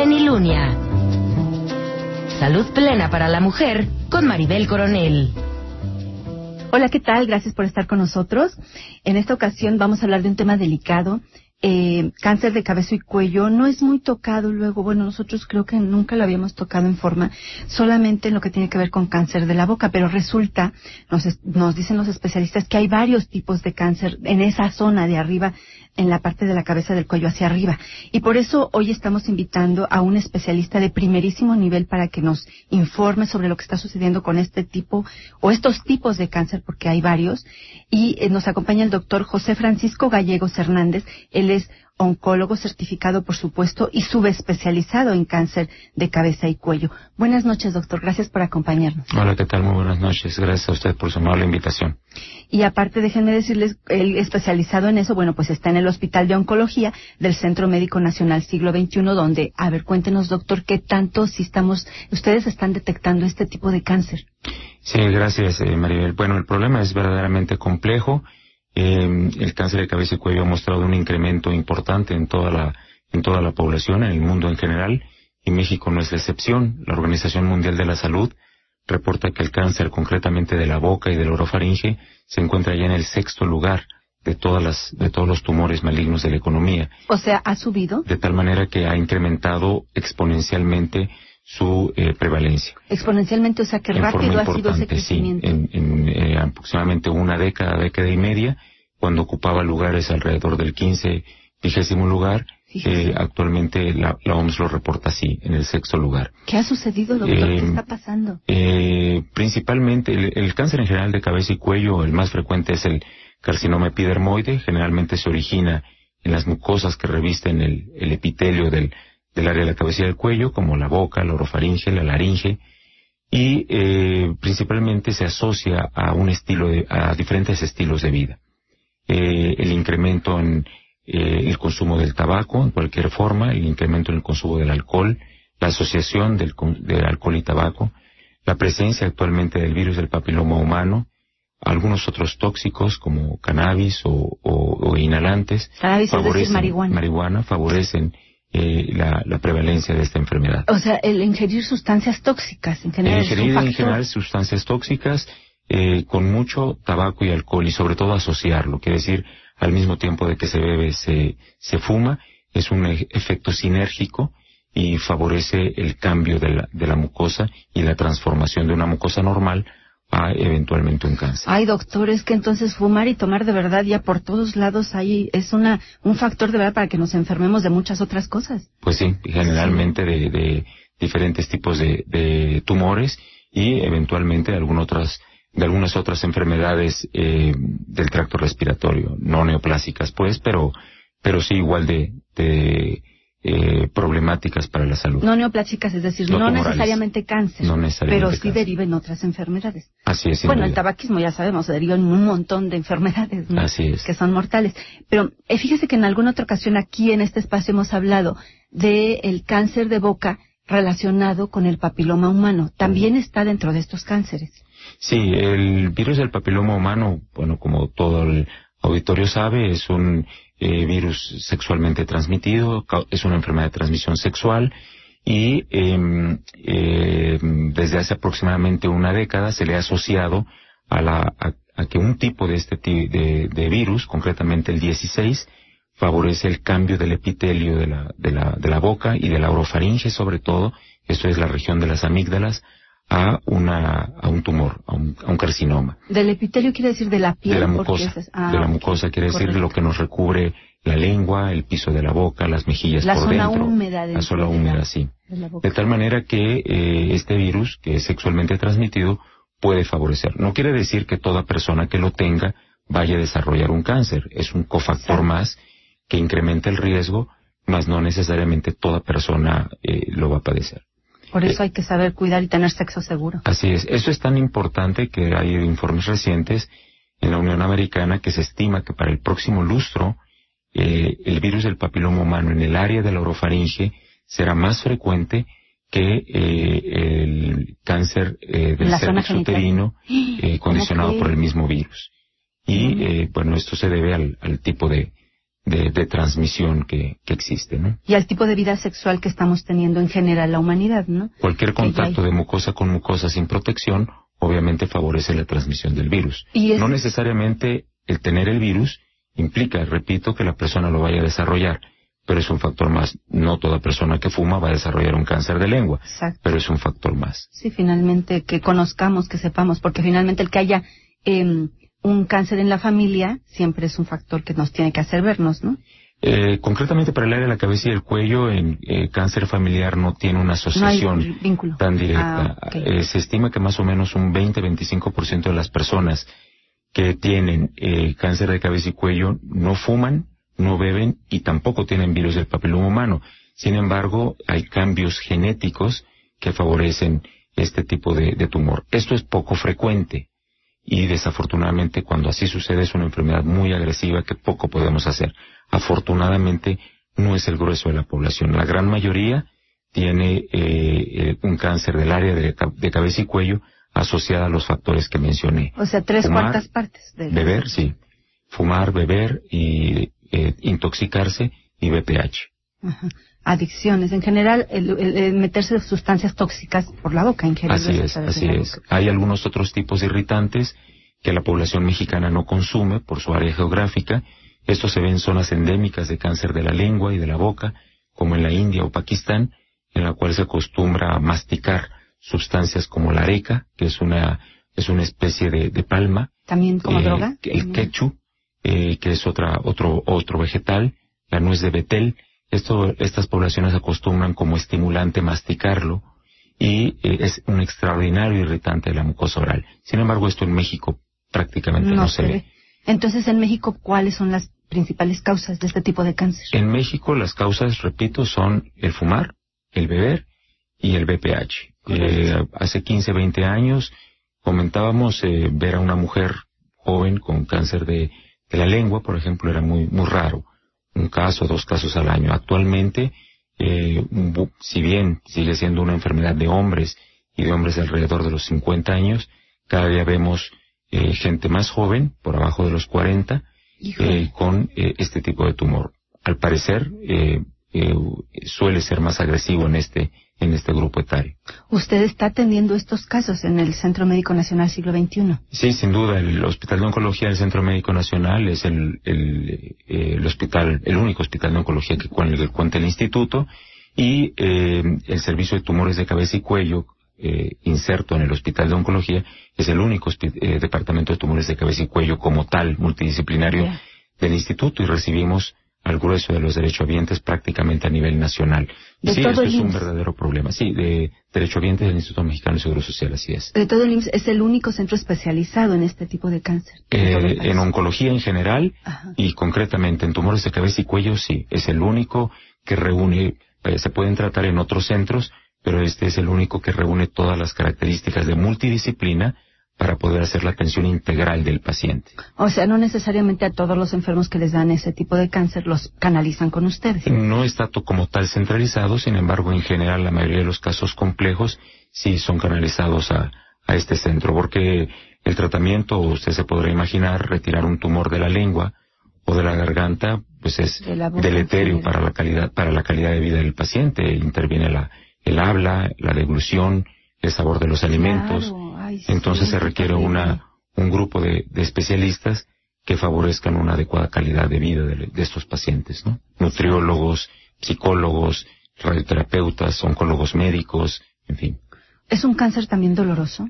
Plenilunia. Salud plena para la mujer con Maribel Coronel. Hola, ¿qué tal? Gracias por estar con nosotros. En esta ocasión vamos a hablar de un tema delicado. Cáncer de cabeza y cuello no es muy tocado luego. Bueno, nosotros creo que nunca lo habíamos tocado en forma, solamente en lo que tiene que ver con cáncer de la boca, pero resulta, nos dicen los especialistas, que hay varios tipos de cáncer en esa zona de arriba, en la parte de la cabeza del cuello hacia arriba. Y por eso hoy estamos invitando a un especialista de primerísimo nivel para que nos informe sobre lo que está sucediendo con este tipo o estos tipos de cáncer, porque hay varios. Y nos acompaña el doctor José Francisco Gallegos Hernández. Él es oncólogo certificado, por supuesto, y subespecializado en cáncer de cabeza y cuello. Buenas noches, doctor. Gracias por acompañarnos. Hola, ¿qué tal? Muy buenas noches. Gracias a usted por su amable invitación. Y aparte, déjenme decirles, él especializado en eso, bueno, pues está en el Hospital de Oncología del Centro Médico Nacional Siglo XXI, donde, a ver, cuéntenos, doctor, ¿qué tanto ustedes están detectando este tipo de cáncer? Sí, gracias, Maribel. Bueno, el problema es verdaderamente complejo. El cáncer de cabeza y cuello ha mostrado un incremento importante en toda la población, en el mundo en general, y México no es la excepción. La Organización Mundial de la Salud reporta que el cáncer, concretamente de la boca y del orofaringe, se encuentra ya en el 6º lugar de todos los tumores malignos de la economía. O sea, ¿ha subido? De tal manera que ha incrementado exponencialmente su prevalencia. Exponencialmente, o sea, que rápido ha sido ese crecimiento. Sí, en aproximadamente una década y media, cuando ocupaba lugares alrededor del 20º lugar, actualmente la OMS lo reporta así, en el 6º lugar. ¿Qué ha sucedido, doctor? ¿Qué está pasando? Principalmente, el cáncer en general de cabeza y cuello, el más frecuente es el carcinoma epidermoide. Generalmente se origina en las mucosas que revisten el epitelio del área de la cabeza y del cuello, como la boca, la orofaringe, la laringe, y principalmente se asocia a diferentes estilos de vida. El incremento en el consumo del tabaco, en cualquier forma, el incremento en el consumo del alcohol, la asociación del alcohol y tabaco, la presencia actualmente del virus del papiloma humano, algunos otros tóxicos como cannabis o inhalantes, cannabis, es decir, marihuana, favorecen la prevalencia de esta enfermedad. O sea, el ingerir sustancias tóxicas en general es un factor. En general sustancias tóxicas con mucho tabaco y alcohol, y sobre todo asociarlo, quiere decir, al mismo tiempo de que se bebe se fuma, es un efecto sinérgico y favorece el cambio de la mucosa y la transformación de una mucosa normal a eventualmente un cáncer. Ay, doctor, es que entonces fumar y tomar de verdad ya por todos lados ahí es un factor de verdad para que nos enfermemos de muchas otras cosas. Pues sí, generalmente de diferentes tipos de tumores y eventualmente de algunas otras enfermedades del tracto respiratorio, no neoplásicas pues, pero sí igual de problemáticas para la salud. No neoplásicas, es decir, no necesariamente cáncer, pero sí deriven otras enfermedades. Así es. Bueno, el tabaquismo ya sabemos, deriva en un montón de enfermedades, ¿no? Así es. Que son mortales. Pero fíjese que en alguna otra ocasión aquí en este espacio hemos hablado del cáncer de boca relacionado con el papiloma humano. ¿También está dentro de estos cánceres? Sí, el virus del papiloma humano, bueno, como todo el auditorio sabe, es un virus sexualmente transmitido, es una enfermedad de transmisión sexual y desde hace aproximadamente una década se le ha asociado a que un tipo de virus, concretamente el 16, favorece el cambio del epitelio de la boca y de la orofaringe sobre todo, esto es la región de las amígdalas, a un tumor, a un carcinoma. ¿Del epitelio quiere decir de la piel? De la mucosa. De la mucosa quiere decir lo que nos recubre la lengua, el piso de la boca, las mejillas por dentro. La zona húmeda, sí. De tal manera que este virus, que es sexualmente transmitido, puede favorecer. No quiere decir que toda persona que lo tenga vaya a desarrollar un cáncer. Es un cofactor más que incrementa el riesgo, mas no necesariamente toda persona lo va a padecer. Por eso hay que saber cuidar y tener sexo seguro. Así es. Eso es tan importante que hay informes recientes en la Unión Americana que se estima que para el próximo lustro el virus del papiloma humano en el área de la orofaringe será más frecuente que el cáncer del cervix uterino condicionado por el mismo virus. Y bueno, esto se debe al tipo de de transmisión que existe, ¿no? Y al tipo de vida sexual que estamos teniendo en general la humanidad, ¿no? Cualquier contacto de mucosa con mucosa sin protección obviamente favorece la transmisión del virus. No necesariamente el tener el virus implica, repito, que la persona lo vaya a desarrollar, pero es un factor más. No toda persona que fuma va a desarrollar un cáncer de lengua, exacto, pero es un factor más. Sí, finalmente que conozcamos, que sepamos, porque finalmente el que haya un cáncer en la familia siempre es un factor que nos tiene que hacer vernos, ¿no? Concretamente para el área de la cabeza y el cuello, en cáncer familiar no tiene una asociación tan directa. Okay. Se estima que más o menos un 20-25% de las personas que tienen cáncer de cabeza y cuello no fuman, no beben y tampoco tienen virus del papiloma humano. Sin embargo, hay cambios genéticos que favorecen este tipo de tumor. Esto es poco frecuente y desafortunadamente cuando así sucede es una enfermedad muy agresiva que poco podemos hacer. Afortunadamente no es el grueso de la población. La gran mayoría tiene un cáncer del área de cabeza y cuello asociada a los factores que mencioné. O sea, 3/4 partes. Beber, sí. Fumar, beber y intoxicarse y BPH. Ajá. Adicciones. En general, el meterse sustancias tóxicas por la boca. Así es. Hay algunos otros tipos de irritantes que la población mexicana no consume por su área geográfica. Esto se ve en zonas endémicas de cáncer de la lengua y de la boca, como en la India o Pakistán, en la cual se acostumbra a masticar sustancias como la areca, que es una especie de palma. También como droga. El quechú, que es otro vegetal, la nuez de betel. Estas poblaciones acostumbran como estimulante masticarlo y es un extraordinario irritante de la mucosa oral. Sin embargo, esto en México prácticamente no se ve. Entonces, en México, ¿cuáles son las principales causas de este tipo de cáncer? En México las causas, repito, son el fumar, el beber y el BPH. Hace 15, 20 años comentábamos ver a una mujer joven con cáncer de la lengua, por ejemplo, era muy, muy raro. 1 caso, 2 casos al año. Actualmente, si bien sigue siendo una enfermedad de hombres y de hombres alrededor de los 50 años, cada día vemos gente más joven, por abajo de los 40, con este tipo de tumor. Al parecer, suele ser más agresivo en este grupo etario. ¿Usted está atendiendo estos casos en el Centro Médico Nacional Siglo XXI? Sí, sin duda. El Hospital de Oncología del Centro Médico Nacional es el único hospital de oncología que cuenta el instituto, y el servicio de tumores de cabeza y cuello inserto en el Hospital de Oncología es el único departamento de tumores de cabeza y cuello como tal, multidisciplinario del instituto, y recibimos al grueso de los derechohabientes prácticamente a nivel nacional. Sí, esto es un verdadero problema. Sí, de derechohabientes del Instituto Mexicano de Seguro Social, así es. De todo el IMSS, ¿es el único centro especializado en este tipo de cáncer? En oncología en general. Ajá. Y concretamente en tumores de cabeza y cuello, sí, es el único que reúne, se pueden tratar en otros centros, pero este es el único que reúne todas las características de multidisciplina para poder hacer la atención integral del paciente. O sea, no necesariamente a todos los enfermos que les dan ese tipo de cáncer los canalizan con ustedes. No está como tal centralizado, sin embargo, en general, la mayoría de los casos complejos sí son canalizados a este centro, porque el tratamiento, usted se podrá imaginar, retirar un tumor de la lengua o de la garganta, pues es deleterio para la calidad de vida del paciente. Interviene el habla, la deglución, el sabor de los alimentos. Entonces se requiere un grupo de especialistas que favorezcan una adecuada calidad de vida de estos pacientes, ¿no? Nutriólogos, psicólogos, radioterapeutas, oncólogos médicos, en fin. ¿Es un cáncer también doloroso?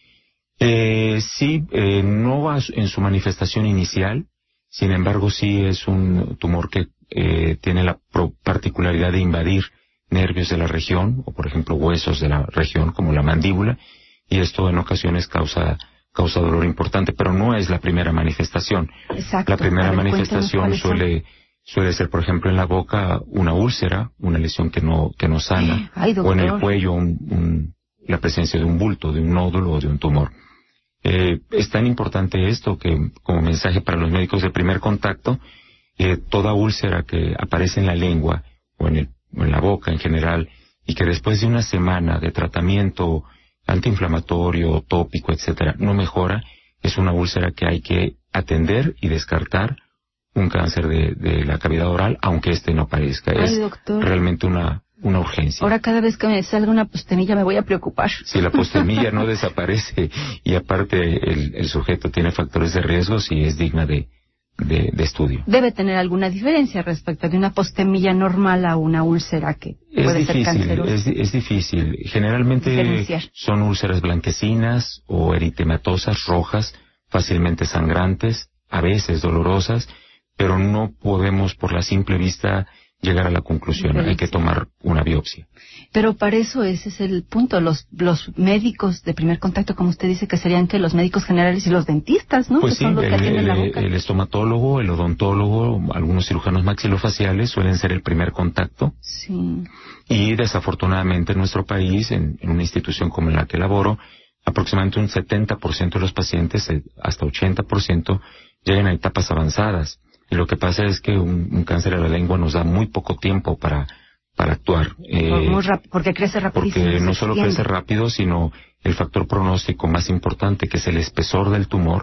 Sí, no en su manifestación inicial, sin embargo sí es un tumor que tiene la particularidad de invadir nervios de la región, o por ejemplo huesos de la región, como la mandíbula, y esto en ocasiones causa dolor importante, pero no es la primera manifestación. Exacto. La primera manifestación suele ser, por ejemplo, en la boca una úlcera, una lesión que no sana, o en el cuello la presencia de un bulto, de un nódulo o de un tumor. Es tan importante esto que, como mensaje para los médicos de primer contacto, toda úlcera que aparece en la lengua o en la boca en general, y que después de una semana de tratamiento antiinflamatorio, tópico, etcétera, no mejora, es una úlcera que hay que atender y descartar un cáncer de la cavidad oral, aunque no parezca. Ay, es doctor, realmente una urgencia. ahora cada vez que me salga una postemilla me voy a preocupar. Si la postemilla no desaparece y aparte el sujeto tiene factores de riesgo, sí es digna de estudio. Debe tener alguna diferencia respecto de una postemilla normal a una úlcera que puede ser cancerosa. Es difícil. Generalmente diferenciar. son úlceras blanquecinas o eritematosas, rojas, fácilmente sangrantes, a veces dolorosas, pero no podemos por la simple vista llegar a la conclusión. Hay que tomar una biopsia. Pero para eso ese es el punto. Los médicos de primer contacto, como usted dice, que serían que los médicos generales y los dentistas, ¿no? Pues que sí, son los que atienden la boca. el estomatólogo, el odontólogo, algunos cirujanos maxilofaciales suelen ser el primer contacto. Sí. Y desafortunadamente en nuestro país, en una institución como en la que laboro, aproximadamente un 70% de los pacientes, hasta 80%, llegan a etapas avanzadas. Y lo que pasa es que un cáncer de la lengua nos da muy poco tiempo para actuar. Porque crece rapidísimo. Porque no solo crece rápido, sino el factor pronóstico más importante, que es el espesor del tumor.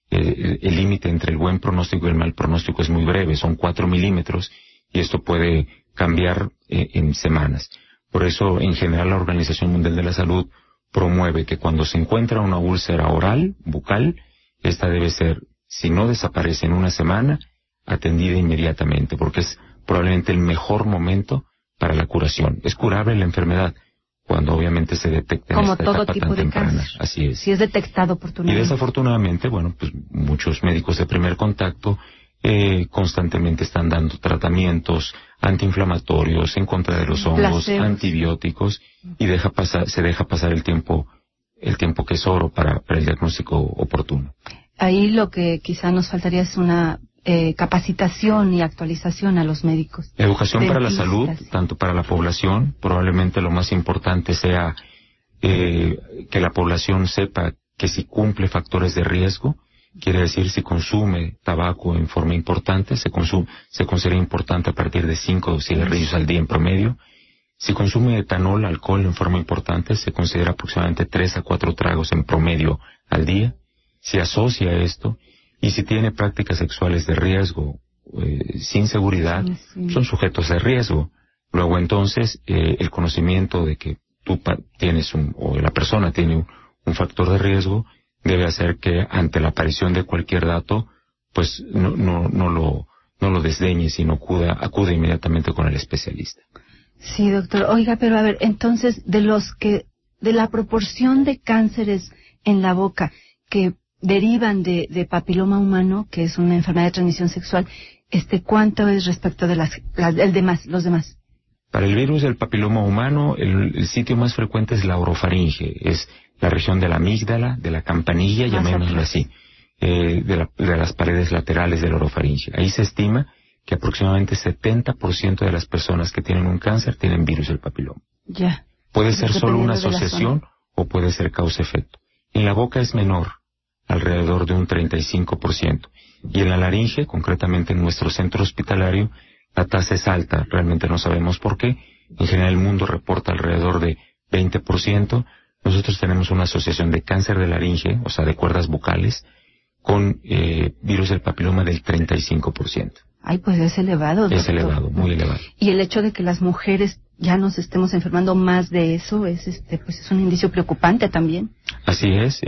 El límite entre el buen pronóstico y el mal pronóstico es muy breve, son 4 milímetros, y esto puede cambiar en semanas. Por eso, en general, la Organización Mundial de la Salud promueve que cuando se encuentra una úlcera oral, bucal, esta debe ser, si no desaparece en una semana, atendida inmediatamente, porque es probablemente el mejor momento para la curación. Es curable la enfermedad cuando obviamente se detecta en esta etapa tan temprana. Así es. Si es detectado oportunamente. Y desafortunadamente, bueno, pues muchos médicos de primer contacto constantemente están dando tratamientos antiinflamatorios en contra de los hongos, antibióticos, y se deja pasar el tiempo que es oro para el diagnóstico oportuno. Ahí lo que quizá nos faltaría es una capacitación y actualización a los médicos. Educación para la salud, tanto para la población. Probablemente lo más importante sea que la población sepa que si cumple factores de riesgo, quiere decir si consume tabaco en forma importante, se considera importante a partir de 5 cigarrillos al día en promedio. Si consume etanol, alcohol en forma importante, se considera aproximadamente 3 a 4 tragos en promedio al día. Si asocia esto, y si tiene prácticas sexuales de riesgo, sin seguridad, son sujetos de riesgo. Luego entonces, el conocimiento de que tú tienes o la persona tiene un factor de riesgo, debe hacer que ante la aparición de cualquier dato, pues no lo desdeñe, sino acude inmediatamente con el especialista. Sí, doctor. Oiga, pero a ver, entonces, de la proporción de cánceres en la boca que derivan de papiloma humano, que es una enfermedad de transmisión sexual, ¿cuánto es respecto de los demás? Para el virus del papiloma humano, el sitio más frecuente es la orofaringe, es la región de la amígdala, de la campanilla, llamémoslo así, de las paredes laterales de la orofaringe. Ahí se estima que aproximadamente 70% de las personas que tienen un cáncer tienen virus del papiloma. Ya. Puede ser solo una asociación o puede ser causa-efecto. En la boca es menor, alrededor de un 35%. Y en la laringe, concretamente en nuestro centro hospitalario, la tasa es alta. Realmente no sabemos por qué. En general el mundo reporta alrededor de 20%. Nosotros tenemos una asociación de cáncer de laringe, o sea, de cuerdas bucales, con virus del papiloma del 35%. Ay, pues es elevado, doctor. Es elevado, muy elevado. Y el hecho de que las mujeres ya nos estemos enfermando más de eso es un indicio preocupante también. Así es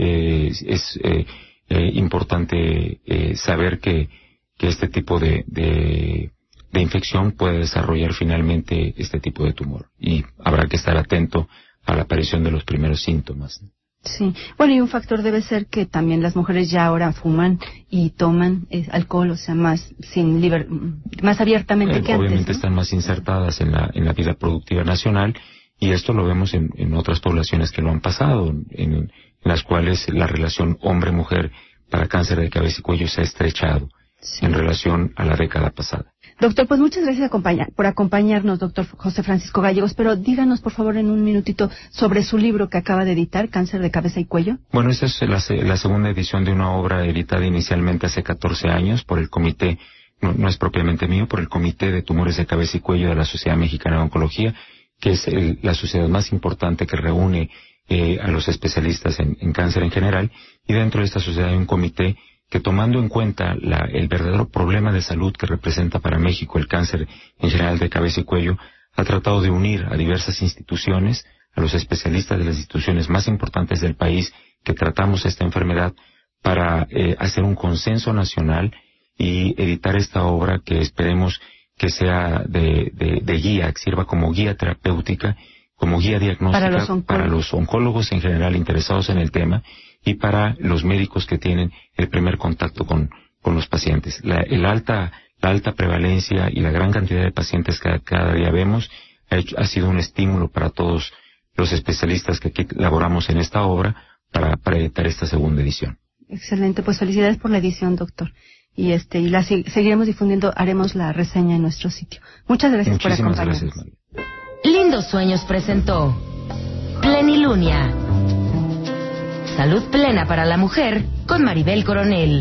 importante saber que este tipo de infección puede desarrollar finalmente este tipo de tumor, y habrá que estar atento a la aparición de los primeros síntomas. Sí. Bueno, y un factor debe ser que también las mujeres ya ahora fuman y toman alcohol, o sea, más abiertamente que antes. Obviamente, ¿no? Están más insertadas en la vida productiva nacional, y esto lo vemos en otras poblaciones que lo han pasado, en las cuales la relación hombre-mujer para cáncer de cabeza y cuello se ha estrechado en relación a la década pasada. Doctor, pues muchas gracias por acompañarnos, doctor José Francisco Gallegos, pero díganos, por favor, en un minutito sobre su libro que acaba de editar, Cáncer de cabeza y cuello. Bueno, esta es la segunda edición de una obra editada inicialmente hace 14 años por el comité, no es propiamente mío, por el Comité de Tumores de Cabeza y Cuello de la Sociedad Mexicana de Oncología, que es la sociedad más importante que reúne a los especialistas en cáncer en general, y dentro de esta sociedad hay un comité que tomando en cuenta el verdadero problema de salud que representa para México el cáncer en general de cabeza y cuello, ha tratado de unir a diversas instituciones, a los especialistas de las instituciones más importantes del país que tratamos esta enfermedad, para hacer un consenso nacional y editar esta obra que esperemos que sea de guía, que sirva como guía terapéutica, como guía diagnóstica para los oncólogos en general interesados en el tema y para los médicos que tienen el primer contacto con los pacientes. La alta prevalencia y la gran cantidad de pacientes que cada día vemos ha sido un estímulo para todos los especialistas que aquí laboramos en esta obra para editar esta segunda edición. Excelente, pues felicidades por la edición, doctor. Y la seguiremos difundiendo, haremos la reseña en nuestro sitio. Muchas gracias por acompañarnos. Gracias, María. Lindos Sueños presentó Plenilunia. Salud plena para la mujer con Maribel Coronel.